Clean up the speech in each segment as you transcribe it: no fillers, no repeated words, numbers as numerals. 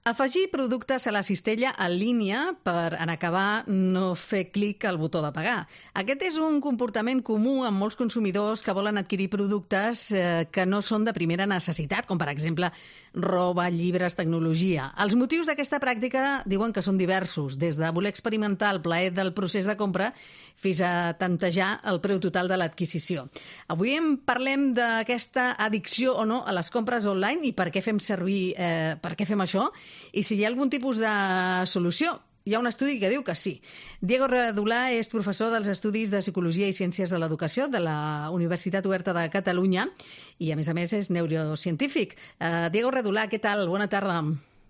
Afegir productes a la cistella en línia per, en acabar, no fer clic al botó de pagar. Aquest és un comportament comú en molts consumidors que volen adquirir productes que no són de primera necessitat, com per exemple roba, llibres, tecnologia. Els motius d'aquesta pràctica diuen que són diversos, des de voler experimentar el plaer del procés de compra fins a tantejar el preu total de l'adquisició. Avui parlem d'aquesta addicció o no a les compres online i per què fem això, i si hi ha algun tipus de solució. Hi ha un estudi que diu que sí. Diego Redolà és professor dels Estudis de Psicologia i Ciències de l'Educació de la Universitat Oberta de Catalunya i, a més, és neurocientífic. Diego Redolà, què tal? Bona tarda.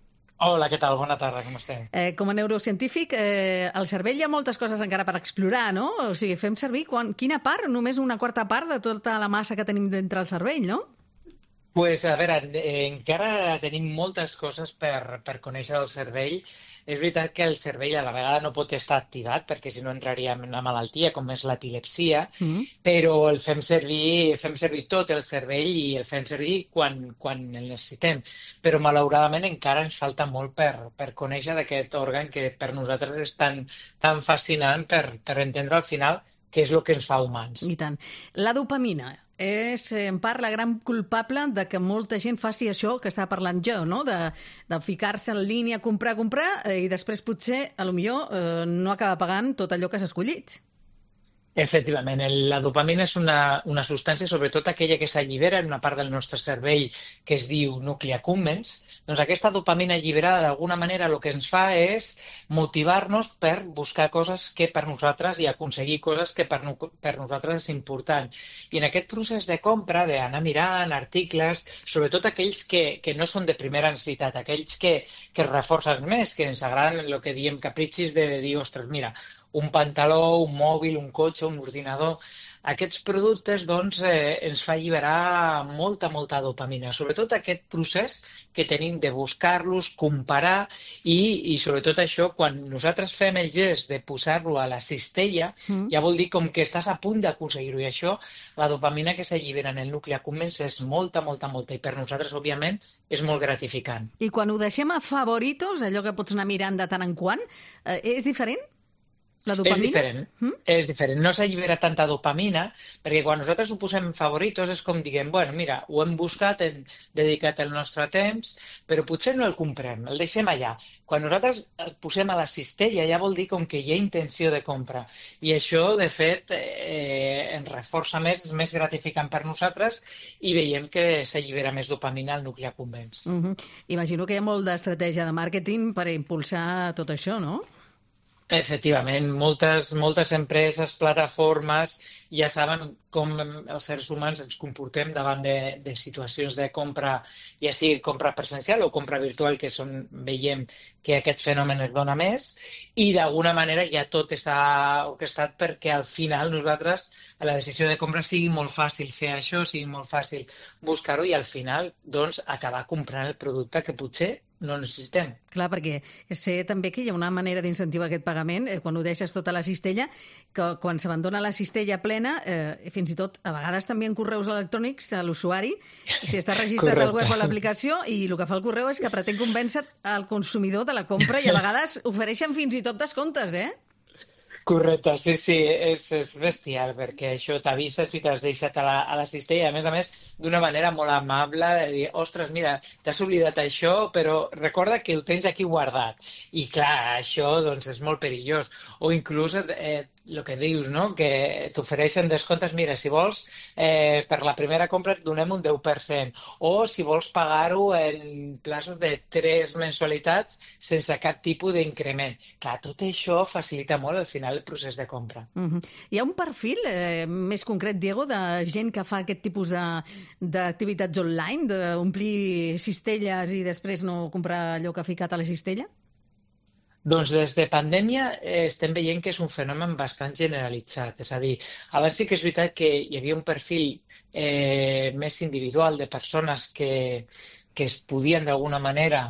Hola, què tal? Bona tarda, com estem? Com a neurocientífic, al cervell hi ha moltes coses encara per explorar, no? O sigui, fem servir quina part? Només una quarta part de tota la massa que tenim dintre el cervell, no? Pues, a veure, encara tenim moltes coses per conèixer el cervell. És veritat que el cervell a la vegada no pot estar activat, perquè si no entraríem en una malaltia com és l'epilepsia, però el fem servir tot el cervell i el fem servir quan el necessitem. Però malauradament encara ens falta molt per conèixer d'aquest òrgan que per nosaltres és tan fascinant per entendre al final què és el que ens fa humans. I tant. La dopamina és, en part, la gran culpable de que molta gent faci això que estava parlant jo, no? De ficar-se en línia, comprar, i després potser, potser, no acaba pagant tot allò que s'ha escollit. Efectivament, la dopamina és una substància, sobretot aquella que s'allibera en una part del nostre cervell que es diu nucli accumbens. Doncs aquesta dopamina alliberada d'alguna manera el que ens fa és motivar-nos per buscar coses que per nosaltres i aconseguir coses que per nosaltres és important. I en aquest procés de compra, d'anar mirant articles, sobretot aquells que no són de primera necessitat, aquells que reforcen més, que ens agraden el que diem capritxis de dir, ostres, mira, un pantaló, un mòbil, un cotxe, un ordinador. Aquests productes doncs, ens fa alliberar molta dopamina. Sobretot aquest procés que tenim de buscar-los, comparar i sobretot això, quan nosaltres fem el gest de posar-lo a la cistella, ja vol dir com que estàs a punt d'aconseguir-ho. I això, la dopamina que s'allibera en el nucli accumbens és molta. I per nosaltres, òbviament, és molt gratificant. I quan ho deixem a favoritos, allò que pots anar mirant de tant en quant, és diferent? La dopamina? És diferent. No s'allibera tanta dopamina, perquè quan nosaltres ho posem en favoritos és com diguem, bueno, mira, ho hem buscat, hem dedicat el nostre temps, però potser no el comprem, el deixem allà. Quan nosaltres el posem a la cistella ja vol dir com que hi ha intenció de compra. I això, de fet, ens reforça més, és més gratificant per nosaltres i veiem que s'allibera més dopamina al nucli accumbens. Imagino que hi ha molt d'estratègia de màrqueting per impulsar tot això, no? Efectivament, moltes empreses, plataformes ja saben com els seres humans ens comportem davant de situacions de compra, ja sigui compra presencial o compra virtual, que veiem que aquest fenomen es dona més, i d'alguna manera ja tot està orquestat perquè al final nosaltres a la decisió de compra sigui molt fàcil fer això, sigui molt fàcil buscar-ho i al final doncs acabar comprant el producte que potser no necessitem. Clar, perquè sé també que hi ha una manera d'incentivar aquest pagament, quan ho deixes tot a la cistella, que quan s'abandona la cistella plena, fins i tot a vegades també en correus electrònics a l'usuari, si està registrat al web o a l'aplicació, i el que fa el correu és que pretén convèncer el consumidor de la compra i a vegades ofereixen fins i tot descomptes, Correcte, sí, és bestial, perquè això t'avisa si t'has deixat a la cistella, a més, d'una manera molt amable, de dir, ostres, mira, t'has oblidat això, però recorda que ho tens aquí guardat. I clar, això doncs, és molt perillós. O inclús el que dius, no? Que t'ofereixen descomptes, mira, si vols, per la primera compra et donem un 10%, o si vols pagar-ho en plaços de 3 mensualitats sense cap tipus d'increment. Clar, tot això facilita molt al final el procés de compra. Hi ha un perfil més concret, Diego, de gent que fa aquest tipus d'activitats online, d'omplir cistelles i després no comprar allò que ha ficat a la cistella? Doncs des de pandèmia estem veient que és un fenomen bastant generalitzat. És a dir, abans sí que és veritat que hi havia un perfil més individual de persones que es podien d'alguna manera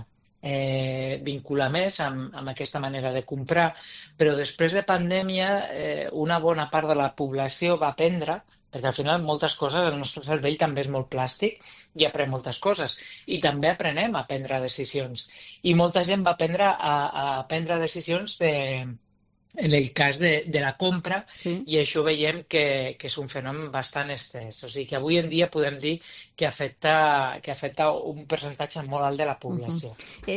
vincular més amb aquesta manera de comprar, però després de pandèmia una bona part de la població va aprendre Perquè al final moltes coses, el nostre cervell també és molt plàstic i aprèn moltes coses. I també aprenem a prendre decisions. I molta gent va aprendre a prendre decisions en el cas de la compra, Sí. i això veiem que és un fenomen bastant estès. O sigui que avui en dia podem dir que afecta un percentatge molt alt de la població.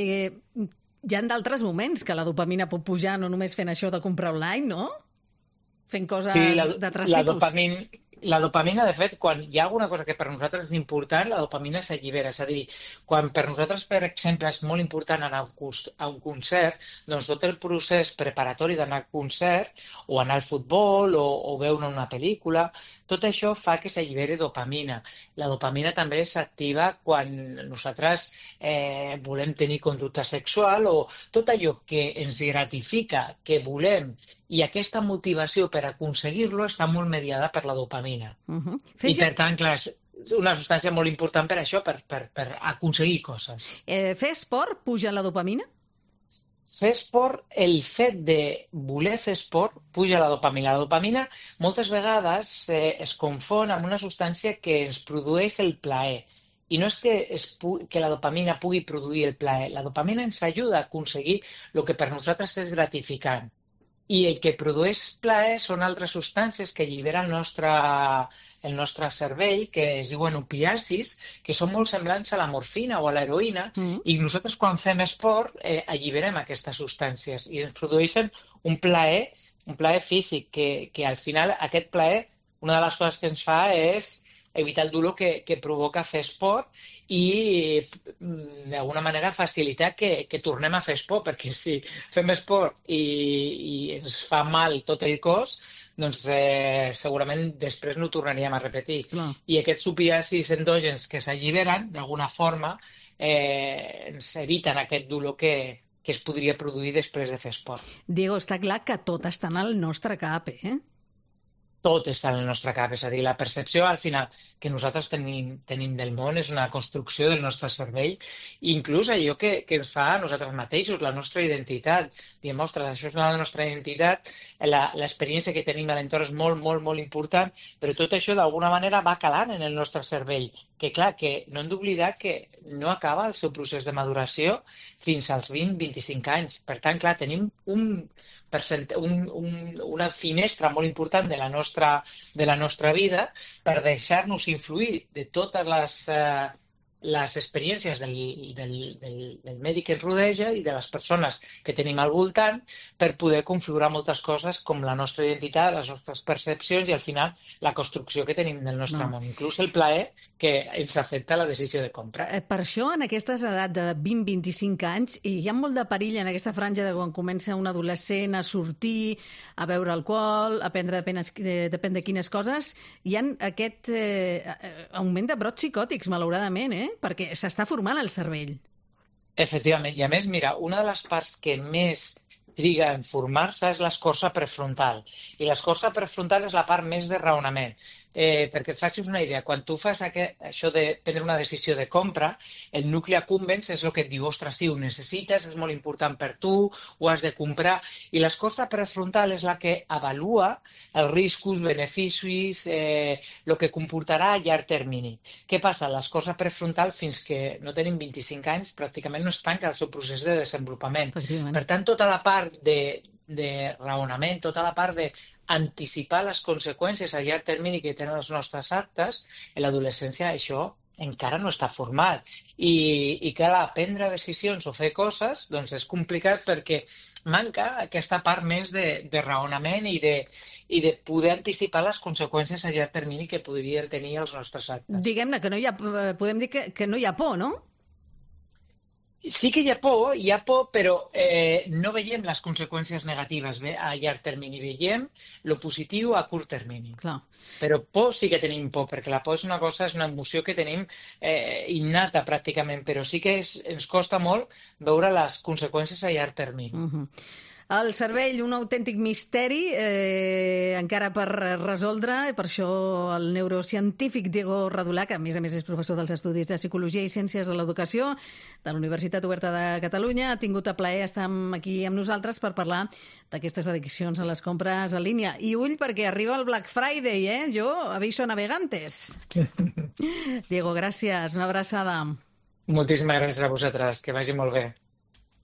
Hi ha d'altres moments que la dopamina pot pujar no només fent això de comprar online, no? Fent coses Sí, d'altres la tipus. dopamina, de fet, quan hi ha alguna cosa que per nosaltres és important, la dopamina s'allibera. És a dir, quan per nosaltres, per exemple, és molt important anar a un concert, doncs tot el procés preparatori d'anar al concert, o anar al futbol, o veure una pel·lícula, tot això fa que s'alliberi dopamina. La dopamina també s'activa quan nosaltres volem tenir conducta sexual, o tot allò que ens gratifica, que volem, i aquesta motivació per aconseguir-lo està molt mediada per la dopamina. I per tant, clar, és una substància molt important per això, per aconseguir coses. Fer esport puja la dopamina? Fer esport, el fet de voler fer esport puja la dopamina. La dopamina moltes vegades es confon amb una substància que ens produeix el plaer. I no és que la dopamina pugui produir el plaer. La dopamina ens ajuda a aconseguir el que per nosaltres és gratificant. I el que produeix plaer són altres substàncies que allibera el nostre cervell, que es diuen opiacis, que són molt semblants a la morfina o a l'heroïna, i nosaltres quan fem esport alliberem aquestes substàncies i ens produeixen un plaer físic, que al final aquest plaer, una de les coses que ens fa és evitar el dolor que provoca fer esport i d'alguna manera facilitar que tornem a fer esport, perquè si fem esport i ens fa mal tot el cos, doncs segurament després no ho tornaríem a repetir. No. I aquests opiacis endògens que s'alliberen, d'alguna forma, ens eviten aquest dolor que es podria produir després de fer esport. Diego, està clar que tot està en el nostre cap, Tot està en el nostre cap, és a dir, la percepció al final que nosaltres tenim del món és una construcció del nostre cervell, inclús allò que ens fa a nosaltres mateixos, la nostra identitat. Diem, ostres, això és la nostra identitat, l'experiència que tenim a l'entorn és molt, molt, molt important, però tot això d'alguna manera va calant en el nostre cervell, que clar, que no hem d'oblidar que no acaba el seu procés de maduració fins als 20-25 anys. Per tant, clar, tenim una finestra molt important de la nostra vida per deixar-nos influir de totes les experiències del medi que ens rodeja i de les persones que tenim al voltant per poder configurar moltes coses com la nostra identitat, les nostres percepcions i al final la construcció que tenim del nostre món, inclús el plaer que ens afecta la decisió de compra. Per això, en aquestes edats de 20-25 anys, hi ha molt de perill en aquesta franja de quan comença un adolescent a sortir, a beure alcohol, a prendre depèn de quines coses, hi ha aquest augment de brots psicòtics, malauradament, perquè s'està formant el cervell. Efectivament, i a més, mira, una de les parts que més triga en formar-se és l'escorça prefrontal. I l'escorça prefrontal és la part més de raonament. Perquè et facis una idea, quan tu fas això de prendre una decisió de compra, el nucli accumbens és el que et diu, ostres, sí, ho necessites, és molt important per tu, ho has de comprar, i l'escorça prefrontal és la que avalua els riscos, beneficis, el que comportarà a llarg termini. Què passa? L'escorça prefrontal, fins que no tenim 25 anys, pràcticament no es tanca el seu procés de desenvolupament. Per tant, tota la part de raonament, tota la part d'anticipar les conseqüències a llarg termini que tenen els nostres actes, en l'adolescència això encara no està format. I clar, prendre decisions o fer coses doncs és complicat perquè manca aquesta part més de raonament i de poder anticipar les conseqüències a llarg termini que podrien tenir els nostres actes. Diguem-ne que podem dir que no hi ha por, no? Sí que hi ha por, però no veiem les conseqüències negatives a llarg termini, veiem el positiu a curt termini. Clar. Però por sí que tenim por, perquè la por és una emoció que tenim innata pràcticament, però sí que ens costa molt veure les conseqüències a llarg termini. El cervell, un autèntic misteri, encara per resoldre, i per això el neurocientífic Diego Redolà, que a més és professor dels Estudis de Psicologia i Ciències de l'Educació de la Universitat Oberta de Catalunya, ha tingut a plaer estar aquí amb nosaltres per parlar d'aquestes addiccions a les compres en línia. I ull, perquè arriba el Black Friday, Jo aviso navegantes. Diego, gràcies. Una abraçada. Moltíssimes gràcies a vosaltres. Que vagi molt bé.